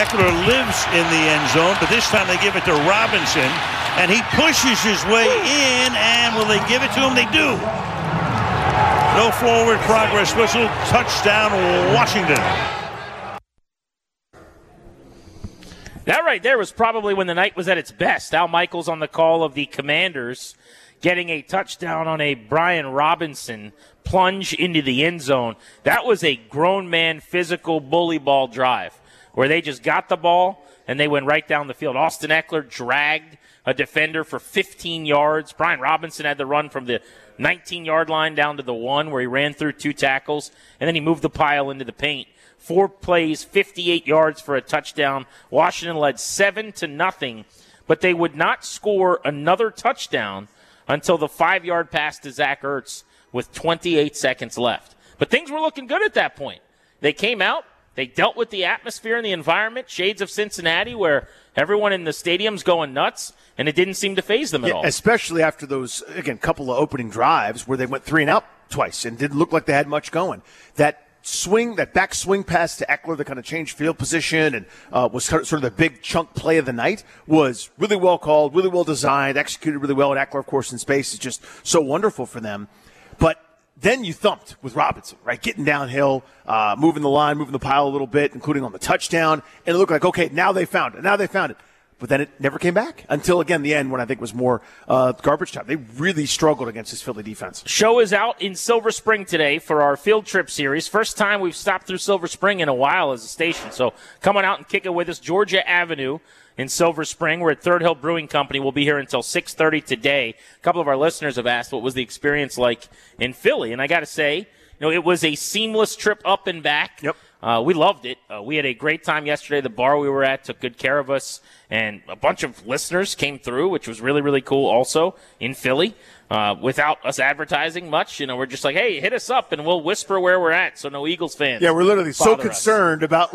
Eckler lives in the end zone, but this time they give it to Robinson, and he pushes his way in, and will they give it to him? They do. No forward progress whistle. Touchdown, Washington. That right there was probably when the night was at its best. Al Michaels on the call of the Commanders getting a touchdown on a Brian Robinson plunge into the end zone. That was a grown man physical bully ball drive where they just got the ball and they went right down the field. Austin Eckler dragged a defender for 15 yards. Brian Robinson had to run from the 19-yard line down to the 1 where he ran through 2 tackles, and then he moved the pile into the paint. 4 plays, 58 yards for a touchdown. Washington led 7-0, but they would not score another touchdown until the 5-yard pass to Zach Ertz with 28 seconds left. But things were looking good at that point. They came out. They dealt with the atmosphere and the environment, shades of Cincinnati, where everyone in the stadium's going nuts, and it didn't seem to faze them at all. Especially after those, again, couple of opening drives where they went 3 and out twice and didn't look like they had much going. That back swing pass to Eckler that kind of changed field position and was sort of the big chunk play of the night was really well called, really well designed, executed really well. And Eckler, of course, in space is just so wonderful for them. But then you thumped with Robinson, right? Getting downhill, moving the line, moving the pile a little bit, including on the touchdown. And it looked like, okay, now they found it. But then it never came back until, again, the end when I think was more garbage time. They really struggled against this Philly defense. Show is out in Silver Spring today for our field trip series. First time we've stopped through Silver Spring in a while as a station. So come on out and kick it with us. Georgia Avenue in Silver Spring. We're at Third Hill Brewing Company. We'll be here until 6:30 today. A couple of our listeners have asked what was the experience like in Philly. And I got to say, it was a seamless trip up and back. Yep. We loved it. We had a great time yesterday. The bar we were at took good care of us, and a bunch of listeners came through, which was really, really cool also in Philly. Without us advertising much, we're just like, hey, hit us up, and we'll whisper where we're at so no Eagles fans. Yeah, we're literally so concerned about,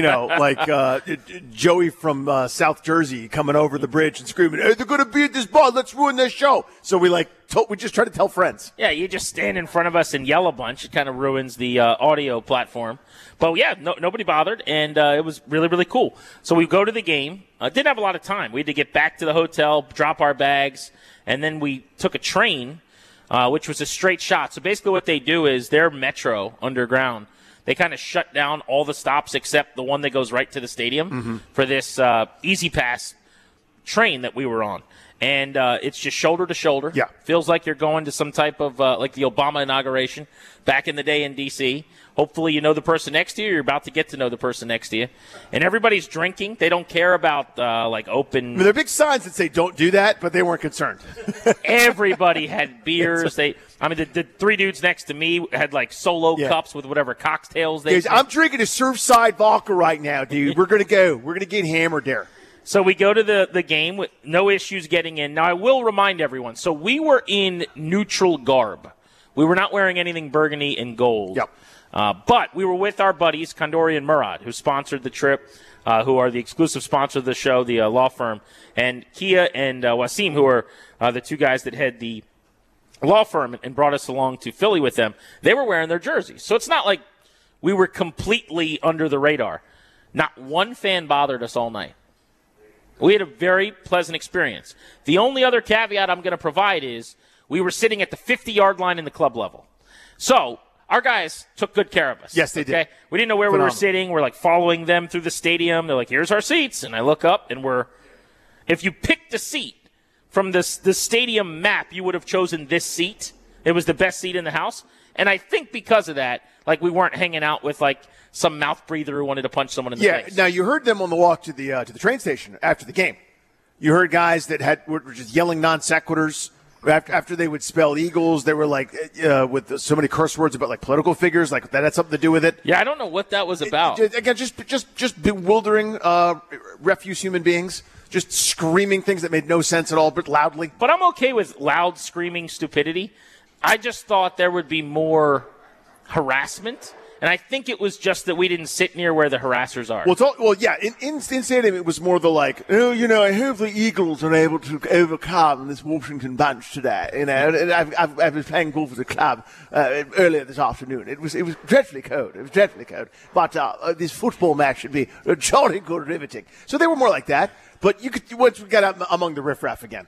Joey from South Jersey coming over the bridge and screaming, hey, they're going to be at this bar. Let's ruin this show. So we just try to tell friends. Yeah, you just stand in front of us and yell a bunch. It kind of ruins the audio platform. But, yeah, nobody bothered, and it was really, really cool. So we go to the game. Didn't have a lot of time. We had to get back to the hotel, drop our bags, and then we took a train, which was a straight shot. So basically what they do is their metro underground, they kind of shut down all the stops except the one that goes right to the stadium for this Easy Pass train that we were on. And it's just shoulder to shoulder. Yeah. Feels like you're going to some type of, like the Obama inauguration back in the day in D.C. Hopefully you know the person next to you. You're about to get to know the person next to you. And everybody's drinking. They don't care about, open. There are big signs that say don't do that, but they weren't concerned. Everybody had beers. The 3 dudes next to me had, solo cups with whatever cocktails they had. I'm drinking a Surfside vodka right now, dude. We're going to go. We're going to get hammered there. So we go to the game with no issues getting in. Now, I will remind everyone, so we were in neutral garb. We were not wearing anything burgundy and gold. Yep. But we were with our buddies, Kondori and Murad, who sponsored the trip, who are the exclusive sponsor of the show, the law firm, and Kia and Wasim, who are the 2 guys that had the law firm and brought us along to Philly with them. They were wearing their jerseys. So it's not like we were completely under the radar. Not one fan bothered us all night. We had a very pleasant experience. The only other caveat I'm going to provide is we were sitting at the 50-yard line in the club level. So our guys took good care of us. Yes, they did. We didn't know where we were sitting. We're following them through the stadium. They're like, here's our seats. And I look up and if you picked a seat from the stadium map, you would have chosen this seat. It was the best seat in the house. And I think because of that, we weren't hanging out with some mouth breather who wanted to punch someone in the face. Yeah, now you heard them on the walk to the train station after the game. You heard guys that were just yelling non sequiturs after they would spell Eagles. They were with so many curse words about political figures, that had something to do with it. Yeah, I don't know what that was about. Again, just bewildering refuse human beings, just screaming things that made no sense at all, but loudly. But I'm okay with loud screaming stupidity. I just thought there would be more harassment. And I think it was just that we didn't sit near where the harassers are. Yeah. In stadium, it was more the like, I hope the Eagles are able to overcome this Washington bunch today. And I was playing golf with the club earlier this afternoon. It was dreadfully cold. But this football match should be jolly good, riveting. So they were more like that. But once we got out among the riffraff again,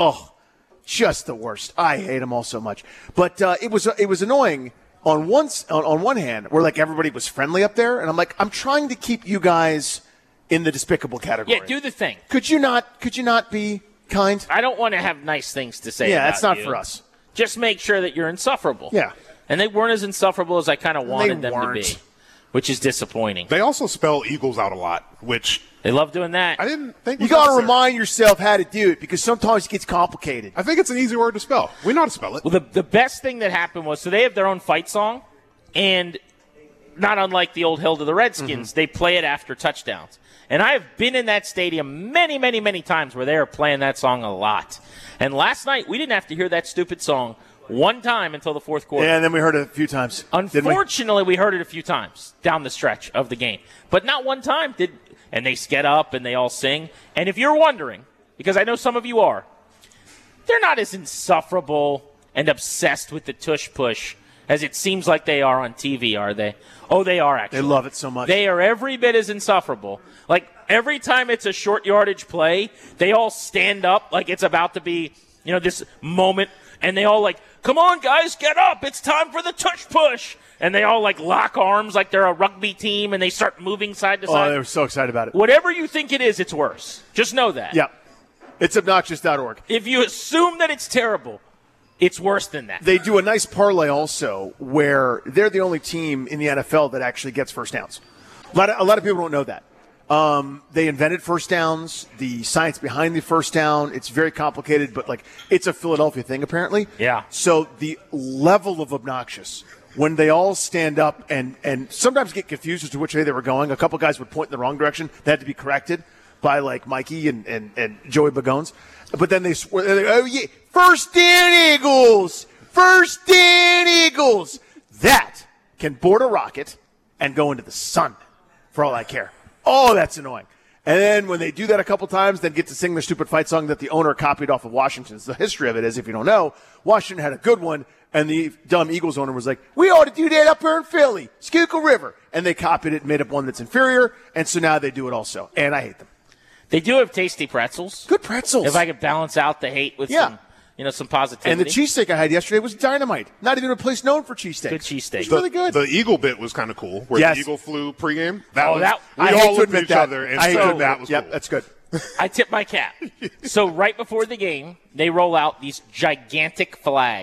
just the worst. I hate them all so much. But it was annoying. On one hand, where like everybody was friendly up there, and I'm like, I'm trying to keep you guys in the despicable category. Yeah, do the thing. Could you not be kind? I don't want to have nice things to say. Yeah, about that's not you. for us. Just make sure that you're insufferable. Yeah, and they weren't as insufferable as I kind of wanted them to be, which is disappointing. They also spell Eagles out a lot, which they love doing that. I didn't think you got to remind yourself how to do it because sometimes it gets complicated. I think it's an easy word to spell. We know how to spell it. Well, the best thing that happened was so they have their own fight song, and not unlike the old Hill to the Redskins, they play it after touchdowns. And I have been in that stadium many, many, many times where they are playing that song a lot. And last night we didn't have to hear that stupid song one time until the fourth quarter. Yeah, and then we heard it a few times. Unfortunately, we heard it a few times down the stretch of the game. But not one time did. And they get up and they all sing. And if you're wondering, because I know some of you are, they're not as insufferable and obsessed with the tush push as it seems like they are on TV, are they? Oh, they are actually. They love it so much. They are every bit as insufferable. Like every time it's a short yardage play, they all stand up like it's about to be, this moment. And they all like, come on, guys, get up. It's time for the tush push. And they all like lock arms like they're a rugby team and they start moving side to side. Oh, they were so excited about it. Whatever you think it is, it's worse. Just know that. Yeah. It's obnoxious.org. If you assume that it's terrible, it's worse than that. They do a nice parlay also where they're the only team in the NFL that actually gets first downs. A lot of people don't know that. They invented first downs, the science behind the first down. It's very complicated, but it's a Philadelphia thing apparently. Yeah. So the level of obnoxious when they all stand up and sometimes get confused as to which way they were going. A couple guys would point in the wrong direction. They had to be corrected by Mikey and Joey Bagones. But then they swear, oh yeah, first down Eagles! First down Eagles! That can board a rocket and go into the sun for all I care. Oh, that's annoying. And then when they do that a couple times, then get to sing their stupid fight song that the owner copied off of Washington's. The history of it is, if you don't know, Washington had a good one, and the dumb Eagles owner was like, we ought to do that up here in Philly, Schuylkill River. And they copied it and made up one that's inferior, and so now they do it also. And I hate them. They do have tasty pretzels. Good pretzels. If I could balance out the hate with some positivity. And the cheesesteak I had yesterday was dynamite. Not even a place known for cheesesteaks. Good cheesesteak. It's really good. The Eagle bit was kind of cool, where the Eagle flew pregame. I all looked admit at each other and said that was cool. That's good. I tip my cap. So right before the game, they roll out these gigantic flag.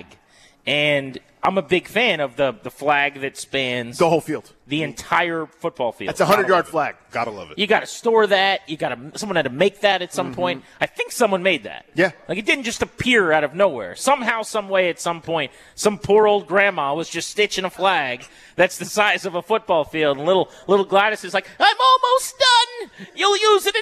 And I'm a big fan of the flag that spans the whole field, the entire football field. That's a 100-yard flag. Gotta love it. You got to store that. Someone had to make that at some point. I think someone made that. Yeah, it didn't just appear out of nowhere. Somehow, some way, at some point, some poor old grandma was just stitching a flag that's the size of a football field. And little Gladys is like, "I'm almost done. You'll use it in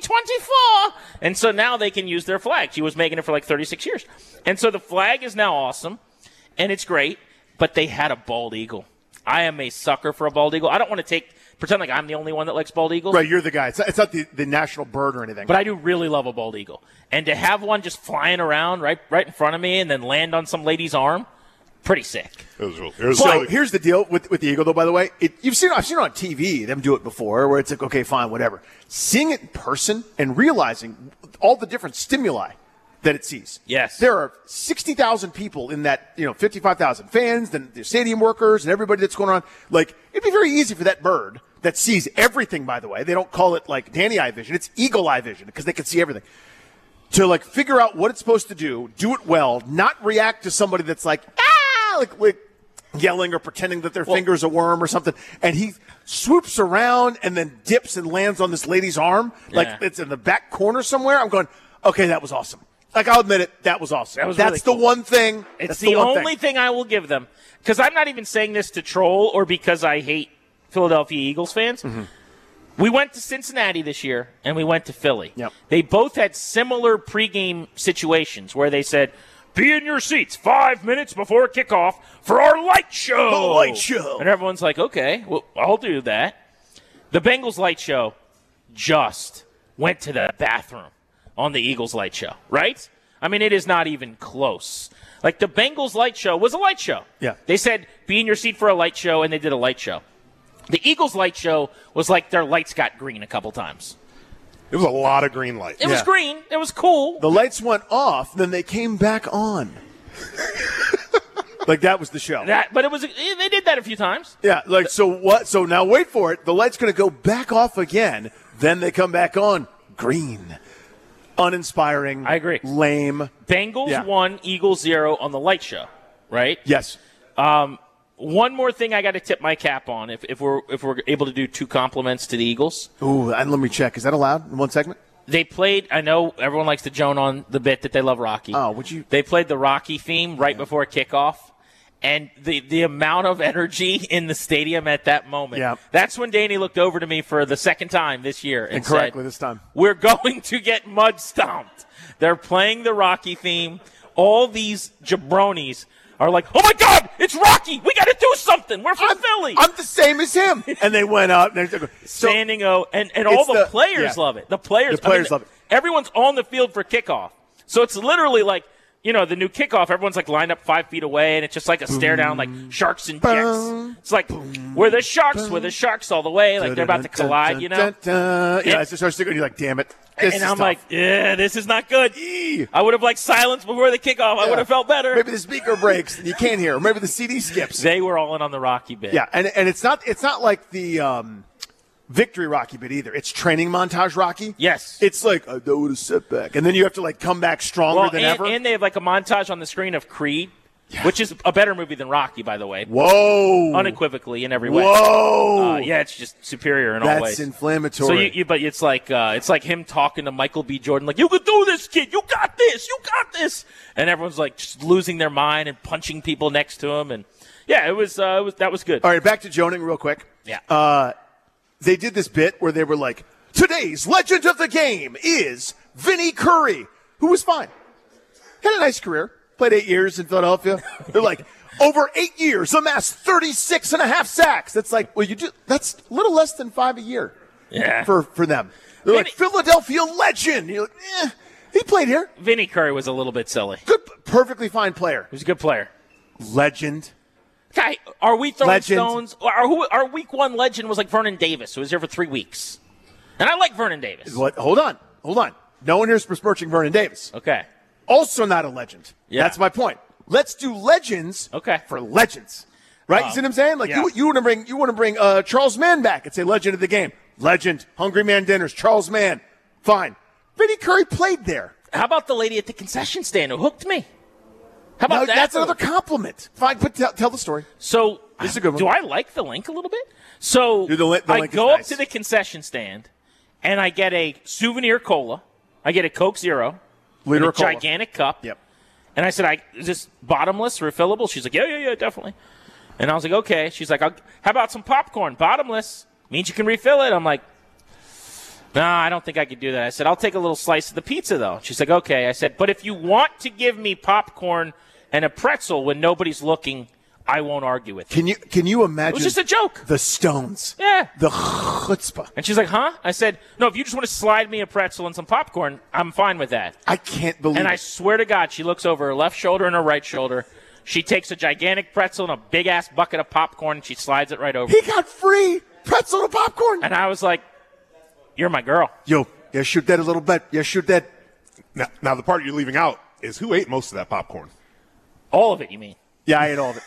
2024." And so now they can use their flag. She was making it for 36 years, and so the flag is now awesome. And it's great, but they had a bald eagle. I am a sucker for a bald eagle. I don't want to pretend like I'm the only one that likes bald eagles. Right, you're the guy. It's not the national bird or anything. But I do really love a bald eagle. And to have one just flying around right in front of me and then land on some lady's arm, pretty sick. So here's the deal with the eagle, though, by the way. I've seen it on TV, them do it before, where it's like, okay, fine, whatever. Seeing it in person and realizing all the different stimuli that it sees. Yes. There are 60,000 people in that, 55,000 fans, then the stadium workers and everybody that's going on. It'd be very easy for that bird that sees everything, by the way. They don't call it Danny Eye vision. It's eagle eye vision because they can see everything. To figure out what it's supposed to do it well, not react to somebody that's yelling or pretending that their finger's a worm or something. And he swoops around and then dips and lands on this lady's arm. It's in the back corner somewhere. I'm going, okay, that was awesome. I'll admit it, that was awesome. That's the one thing. It's the only thing I will give them. Because I'm not even saying this to troll or because I hate Philadelphia Eagles fans. Mm-hmm. We went to Cincinnati this year, and we went to Philly. Yep. They both had similar pregame situations where they said, be in your seats 5 minutes before kickoff for our light show. The light show. And everyone's like, okay, well, I'll do that. The Bengals light show just went to the bathroom on the Eagles light show, right? I mean, it is not even close. Like, the Bengals light show was a light show. Yeah. They said, be in your seat for a light show, and they did a light show. The Eagles light show was like their lights got green a couple times. It was a lot of green light. It was green. It was cool. The lights went off, then they came back on. Like, that was the show. But it was. They did that a few times. Yeah, like, so what? So now wait for it. The light's going to go back off again. Then they come back on. Green. Uninspiring. I agree. Lame. Bengals 1, Eagles 0 on the light show, right? Yes. One more thing I got to tip my cap on if we're able to do 2 compliments to the Eagles. Ooh, and let me check. Is that allowed in one segment? They played. I know everyone likes to joan on the bit that they love Rocky. Oh, would you? They played the Rocky theme right before kickoff. And the amount of energy in the stadium at that moment. Yeah. That's when Danny looked over to me for the second time this year and Incorrectly said, this time. we're going to get mud stomped. They're playing the Rocky theme. All these jabronis are like, oh, my God, it's Rocky. We got to do something. We're from Philly. I'm the same as him. And they went up. And Standing O. And all the players love it. The players love it. Everyone's on the field for kickoff. So it's literally like, you know, the new kickoff, everyone's like lined up 5 feet away, and it's just like a stare down, like Sharks and Jets. It's like, we're the Sharks all the way. Like, they're about to collide, you know? Yeah, it starts to go, and you're like, damn it. And I'm like, yeah, this is not good. I would have liked silence before the kickoff. I would have felt better. Maybe the speaker breaks and you can't hear. Or maybe the CD skips. They were all in on the Rocky bit. Yeah, and it's not like the victory Rocky bit either. It's training montage Rocky. Yes. It's like, I know what a setback. And then you have to, like, come back stronger than ever. And they have, like, a montage on the screen of Creed, which is a better movie than Rocky, by the way. Whoa. Unequivocally in every way. Whoa. Yeah, it's just superior in all ways. That's inflammatory. So but it's like him talking to Michael B. Jordan, like, you can do this, kid. You got this. You got this. And everyone's, like, just losing their mind and punching people next to him. And, yeah, that was good. All right, back to joning real quick. Yeah. They did this bit where they were like, today's legend of the game is Vinny Curry, who was fine. Had a nice career. Played 8 years in Philadelphia. They're like, over 8 years, amassed 36.5 sacks. That's like, well, that's a little less than 5 a year. Yeah. For them. They're like, Philadelphia legend. You're like, he played here. Vinny Curry was a little bit silly. Good, perfectly fine player. He was a good player. Legend. Guy, are we throwing Legend. stones? Our week 1 legend was like Vernon Davis, who was here for 3 weeks. And I like Vernon Davis. What? Hold on. No one here's besmirching Vernon Davis. Okay. Also not a legend. Yeah. That's my point. Let's do legends for legends. Right? You see what I'm saying? Like, you want to bring Charles Mann back and say legend of the game. Legend. Hungry Man Dinners. Charles Mann. Fine. Vinny Curry played there. How about the lady at the concession stand who hooked me? How about that? That's another compliment. Fine, but tell the story. So, this is a good one. Do I like the link a little bit? So, I go up to the concession stand, and I get a souvenir cola. I get a Coke Zero. Liter a gigantic cup. Yep. And I said, is this bottomless, refillable? She's like, yeah, definitely. And I was like, okay. She's like, how about some popcorn? Bottomless. Means you can refill it. I'm like, nah, I don't think I could do that. I said, I'll take a little slice of the pizza, though. She's like, okay. I said, but if you want to give me popcorn and a pretzel when nobody's looking, I won't argue with you. Can you imagine? It was just a joke. The Stones. Yeah. The chutzpah. And she's like, huh? I said, no, if you just want to slide me a pretzel and some popcorn, I'm fine with that. I can't believe it. And I swear to God, she looks over her left shoulder and her right shoulder. She takes a gigantic pretzel and a big-ass bucket of popcorn, and she slides it right over. He got free pretzel and popcorn. And I was like, you're my girl. Yo, yeah, shoot that a little bit. Yeah, shoot that. Now, the part you're leaving out is who ate most of that popcorn? All of it, you mean? Yeah, I ate all of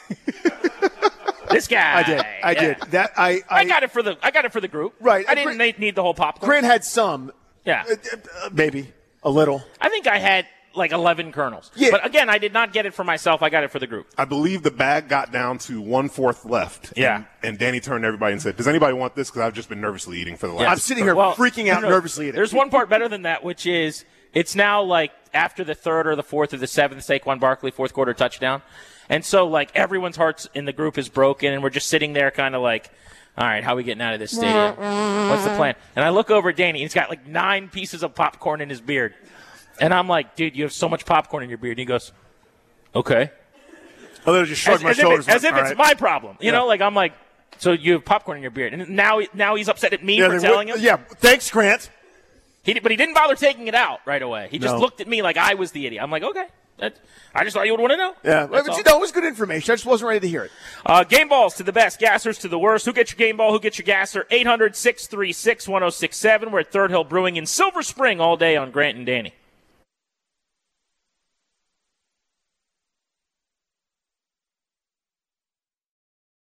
it. This guy. I did. That I got it for the group. Right. I didn't need the whole popcorn. Grant had some. Yeah. Maybe a little. I think I had like 11 kernels. Yeah. But again, I did not get it for myself. I got it for the group. I believe the bag got down to 1/4 left. Yeah. And Danny turned to everybody and said, does anybody want this? Because I've just been nervously eating for the last. I'm sitting here freaking out, nervously eating. There's one part better than that, which is it's now like after the 3rd or the 4th or the 7th Saquon Barkley 4th quarter touchdown. And so, like, everyone's hearts in the group is broken, and we're just sitting there kind of like, all right, how are we getting out of this stadium? What's the plan? And I look over at Danny, and he's got like 9 pieces of popcorn in his beard. And I'm like, dude, you have so much popcorn in your beard. And he goes, Okay. Oh, they just shrugged my shoulders. As if All it's right. my problem. You know, like I'm like, so you have popcorn in your beard. And now he's upset at me for telling him? Yeah, thanks, Grant. But he didn't bother taking it out right away. He just No. looked at me like I was the idiot. I'm like, okay. I just thought you would want to know. Yeah, That's but all. you know, it was good information. I just wasn't ready to hear it. Game balls to the best, gassers to the worst. Who gets your game ball? Who gets your gasser? 800-636-1067. We're at Third Hill Brewing in Silver Spring all day on Grant and Danny.